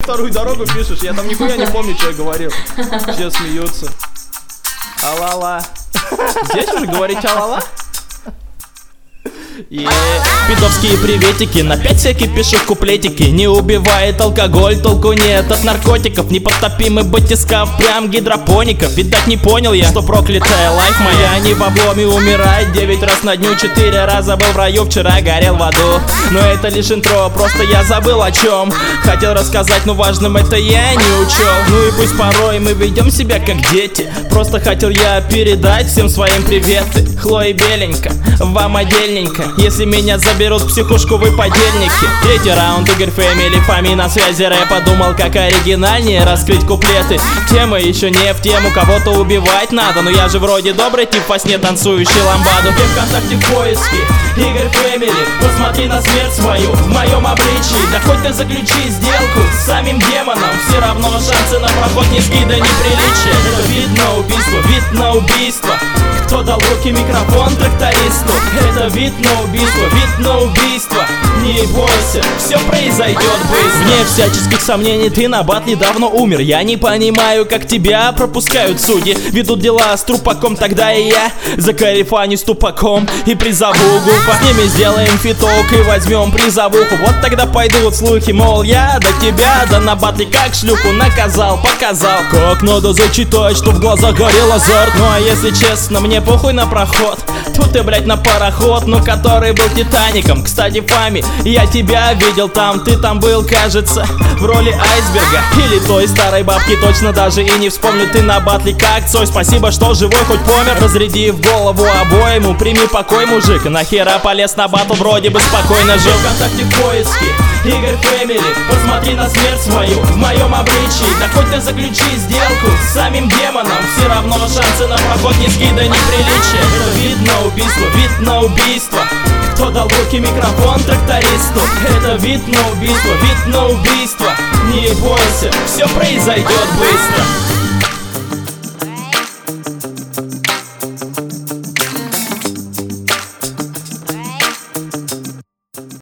вторую дорогу пишешь? Я там нихуя не помню, что я говорил. Все смеются. Алала. Здесь уже говорить алала? Пидовские приветики, на 5 всякие пишут куплетики. Не убивает алкоголь, толку нет от наркотиков. Непотопимый батискаф, прям гидропоников. Видать не понял я, что проклятая лайф моя не в обломе умирает 9 раз на дню, 4 раза был в раю, вчера горел в аду. Но это лишь интро, просто я забыл о чем хотел рассказать, но важным это я не учел. Ну и пусть порой мы ведем себя как дети. Просто хотел я передать всем своим приветы. Хлоя беленько, вам отдельненько. Если меня заберут в психушку, вы подельники. Третий раунд, Игорь Фэмили, Фами на связи рэпа. Думал, как оригинальнее раскрыть куплеты. Тема еще не в тему, кого-то убивать надо. Но я же вроде добрый тип, во сне танцующий ламбаду. Где ВКонтакте в поиске Игорь Фэмили, посмотри на смерть свою в моем обличии. Да хоть ты заключи сделку с самим демоном, все равно шансы на проход низкие до неприличия. Это вид на убийство, вид на убийство. Кто дал в руки микрофон трактористу? Это вид на убийство, вид на убийство. Не бойся, все произойдет быстро. Вне всяческих сомнений, ты на батле давно умер. Я не понимаю, как тебя пропускают судьи. Ведут дела с трупаком, тогда и я закарифаню с тупаком и призову гуфа. С ними сделаем фиток и возьмем призовуху. Вот тогда пойдут слухи, мол, я до тебя, да на батле как шлюху наказал, показал. Как надо зачитать, что в глазах горел азарт. Ну а если честно, мне похуй на проход. Тут ты, блять, на пароход, ну который был Титаником. Кстати, Фами, я тебя видел там, ты там был, кажется, в роли айсберга или той старой бабки, точно даже и не вспомню. Ты на батле как Цой, спасибо, что живой, хоть помер. Разряди в голову обоему, прими покой, мужик. Нахера полез на батл, вроде бы спокойно жил. ВКонтакте в поиске Игорь Фэмили, посмотри на смерть свою в моем обличии. Да хоть ты заключи сделку с самим демоном, все равно шансы на проход низкие до неприличия. Это вид на убийство, вид на убийство. Кто дал в руки микрофон трактористу? Это вид на убийство, вид на убийство. Не бойся, все произойдет быстро.